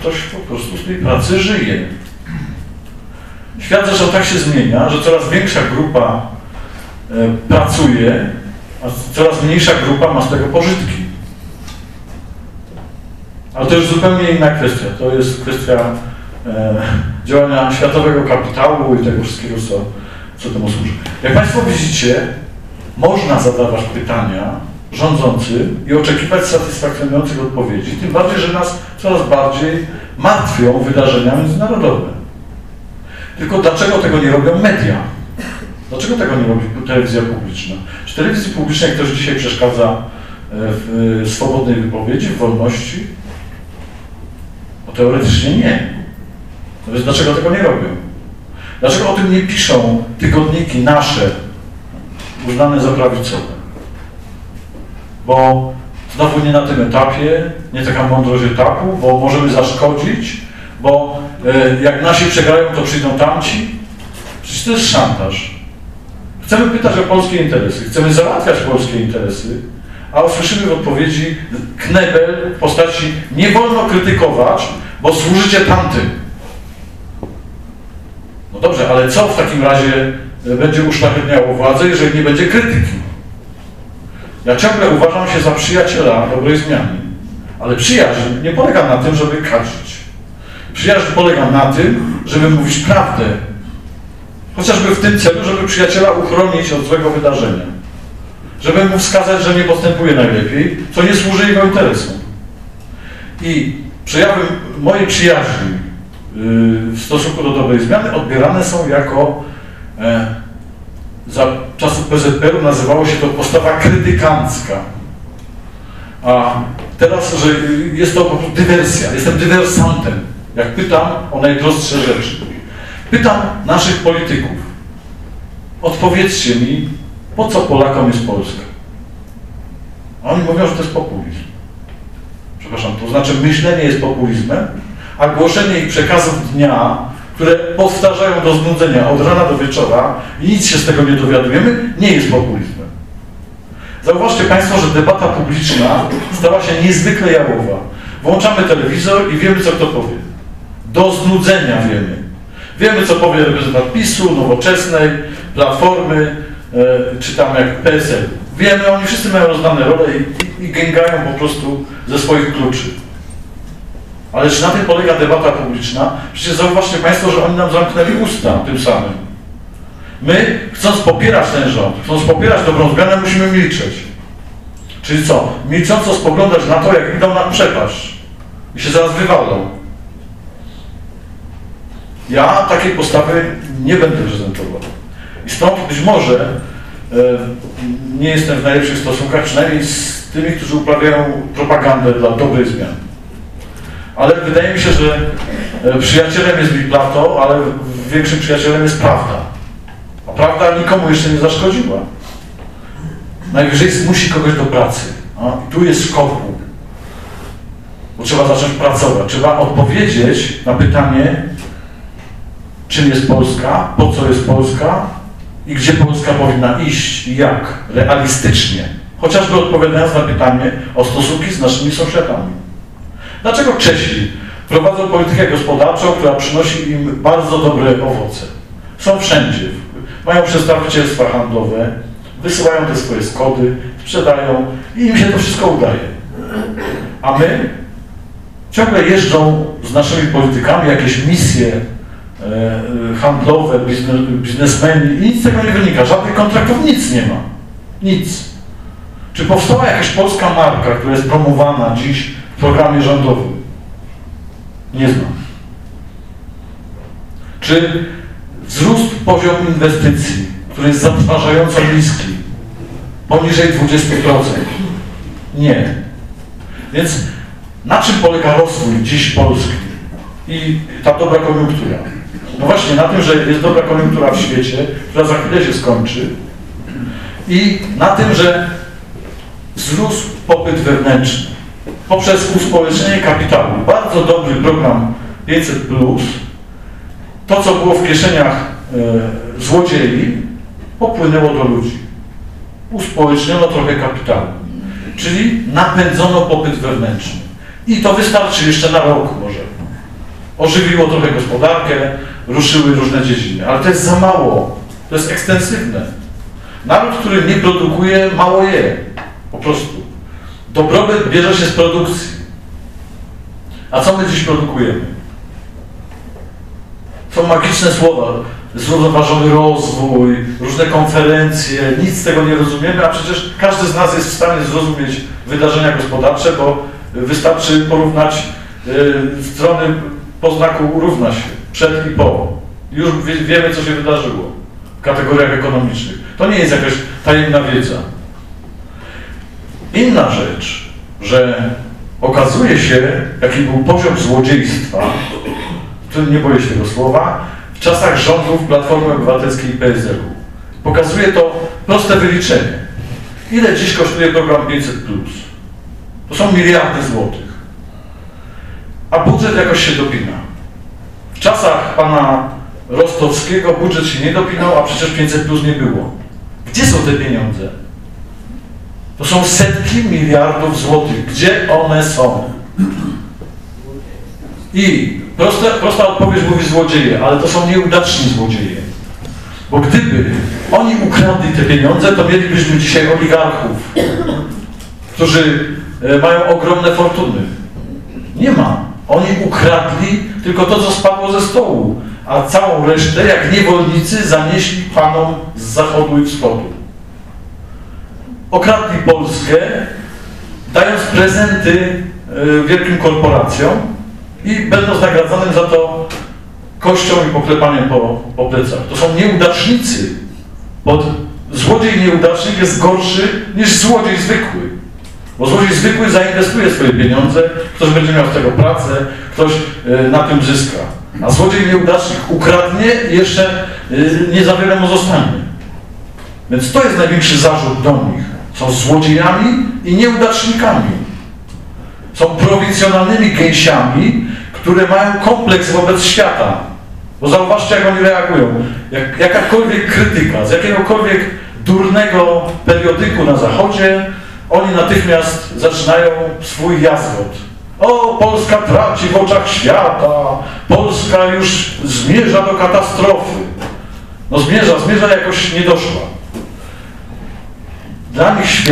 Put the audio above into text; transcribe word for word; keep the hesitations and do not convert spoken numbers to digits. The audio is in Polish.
ktoś po prostu z tej pracy żyje. Świat zresztą tak się zmienia, że coraz większa grupa e, pracuje, a coraz mniejsza grupa ma z tego pożytki. Ale to już zupełnie inna kwestia. To jest kwestia e, działania światowego kapitału i tego wszystkiego, co, co temu służy. Jak Państwo widzicie, można zadawać pytania rządzącym i oczekiwać satysfakcjonujących odpowiedzi, tym bardziej, że nas coraz bardziej martwią wydarzenia międzynarodowe. Tylko dlaczego tego nie robią media? Dlaczego tego nie robi telewizja publiczna? Czy telewizji publicznej ktoś dzisiaj przeszkadza w swobodnej wypowiedzi, w wolności? No teoretycznie nie. No więc dlaczego tego nie robią? Dlaczego o tym nie piszą tygodniki nasze, uznane za prawicowe? Bo znowu nie na tym etapie, nie taka mądrość etapu, bo możemy zaszkodzić, bo e, jak nasi przegrają, to przyjdą tamci. Przecież to jest szantaż. Chcemy pytać o polskie interesy, chcemy załatwiać polskie interesy, a usłyszymy w odpowiedzi knebel w postaci nie wolno krytykować, bo służycie tamtym. No dobrze, ale co w takim razie będzie uszlachetniało władzę, jeżeli nie będzie krytyki? Ja ciągle uważam się za przyjaciela dobrej zmiany, ale przyjaźń nie polega na tym, żeby kadzić. Przyjaźń polega na tym, żeby mówić prawdę. Chociażby w tym celu, żeby przyjaciela uchronić od złego wydarzenia. Żeby mu wskazać, że nie postępuje najlepiej, co nie służy jego interesom. I przejawy mojej przyjaźni w stosunku do dobrej zmiany odbierane są jako, e, za czasów P Z P R u nazywało się to postawa krytykancka. A teraz, że jest to po prostu dywersja, jestem dywersantem, jak pytam o najdrostsze rzeczy. Pytam naszych polityków, odpowiedzcie mi, po co Polakom jest Polska? A oni mówią, że to jest populizm. Przepraszam, to znaczy myślenie jest populizmem, a głoszenie ich przekazów dnia, które powtarzają do znudzenia od rana do wieczora i nic się z tego nie dowiadujemy, nie jest populizmem. Zauważcie Państwo, że debata publiczna stała się niezwykle jałowa. Włączamy telewizor i wiemy, co kto powie. Do znudzenia wiemy. Wiemy, co powie reprezentant PiSu, Nowoczesnej, Platformy, e, czy tam jak P S L. Wiemy, oni wszyscy mają rozdane role i, i, i gęgają po prostu ze swoich kluczy. Ale czy na tym polega debata publiczna? Przecież zauważcie Państwo, że oni nam zamknęli usta tym samym. My, chcąc popierać ten rząd, chcąc popierać dobrą zmianę, musimy milczeć. Czyli co? Milcząco spoglądać na to, jak idą na przepaść i się zaraz wywalą. Ja takiej postawy nie będę prezentował. I stąd być może e, nie jestem w najlepszych stosunkach, przynajmniej z tymi, którzy uprawiają propagandę dla dobrej zmiany. Ale wydaje mi się, że e, przyjacielem jest Big Plato, ale większym przyjacielem jest prawda. A prawda nikomu jeszcze nie zaszkodziła. Najwyżej zmusi kogoś do pracy. A? I tu jest szkopu. Bo trzeba zacząć pracować. Trzeba odpowiedzieć na pytanie, czym jest Polska, po co jest Polska i gdzie Polska powinna iść i jak. Realistycznie. Chociażby odpowiadając na pytanie o stosunki z naszymi sąsiadami. Dlaczego Czesi prowadzą politykę gospodarczą, która przynosi im bardzo dobre owoce? Są wszędzie. Mają przedstawicielstwa handlowe, wysyłają te swoje skody, sprzedają i im się to wszystko udaje. A my ciągle jeżdżą z naszymi politykami jakieś misje e, handlowe, biznes, biznesmeni i nic z tego nie wynika. Żadnych kontraktów, nic nie ma. Nic. Czy powstała jakaś polska marka, która jest promowana dziś w programie rządowym? Nie znam. Czy wzrósł poziom inwestycji, który jest zatrważająco niski, poniżej dwudziestu procent? Nie. Więc na czym polega rozwój dziś Polski i ta dobra koniunktura? No właśnie na tym, że jest dobra koniunktura w świecie, która za chwilę się skończy i na tym, że wzrósł popyt wewnętrzny poprzez uspołecznienie kapitału. Bardzo dobry program pięćset plus, to co było w kieszeniach e, złodziei, popłynęło do ludzi. Uspołeczniono trochę kapitału, czyli napędzono popyt wewnętrzny. I to wystarczy jeszcze na rok może. ożywiło trochę gospodarkę, ruszyły różne dziedziny, ale to jest za mało, to jest ekstensywne. Naród, który nie produkuje, mało je, po prostu. Dobrobyt bierze się z produkcji. A co my dziś produkujemy? Są magiczne słowa, zrównoważony rozwój, różne konferencje, nic z tego nie rozumiemy, a przecież każdy z nas jest w stanie zrozumieć wydarzenia gospodarcze, bo wystarczy porównać y, strony po znaku równa się, przed i po. Już wie, wiemy, co się wydarzyło w kategoriach ekonomicznych. To nie jest jakaś tajemna wiedza. Inna rzecz, że okazuje się, jaki był poziom złodziejstwa, nie boję się tego słowa, w czasach rządów Platformy Obywatelskiej i P S L u. Pokazuje to proste wyliczenie. Ile dziś kosztuje program pięćset plus? To są miliardy złotych. A budżet jakoś się dopina. W czasach pana Rostowskiego budżet się nie dopinał, a przecież pięćset plus nie było. Gdzie są te pieniądze? To są setki miliardów złotych. Gdzie one są? I prosta, prosta odpowiedź mówi złodzieje, ale to są nieudaczni złodzieje. Bo gdyby oni ukradli te pieniądze, to mielibyśmy dzisiaj oligarchów, którzy mają ogromne fortuny. Nie ma. Oni ukradli tylko to, co spadło ze stołu, a całą resztę, jak niewolnicy, zanieśli panom z zachodu i wschodu. Okradli Polskę, dając prezenty wielkim korporacjom i będąc nagradzanym za to kością i poklepaniem po, po plecach. To są nieudacznicy. Bo złodziej nieudacznik jest gorszy niż złodziej zwykły. Bo złodziej zwykły zainwestuje swoje pieniądze, ktoś będzie miał z tego pracę, ktoś y, na tym zyska. A złodziej nieudacznik ukradnie i jeszcze y, nie za wiele mu zostanie. Więc to jest największy zarzut do nich. Są złodziejami i nieudacznikami. Są prowincjonalnymi gęsiami, które mają kompleks wobec świata. Bo zauważcie, jak oni reagują. Jak, jakakolwiek krytyka z jakiegokolwiek durnego periodyku na zachodzie, oni natychmiast zaczynają swój jazgot. O, Polska traci w oczach świata, Polska już zmierza do katastrofy. No zmierza, zmierza, jakoś nie doszła. Dla nich świat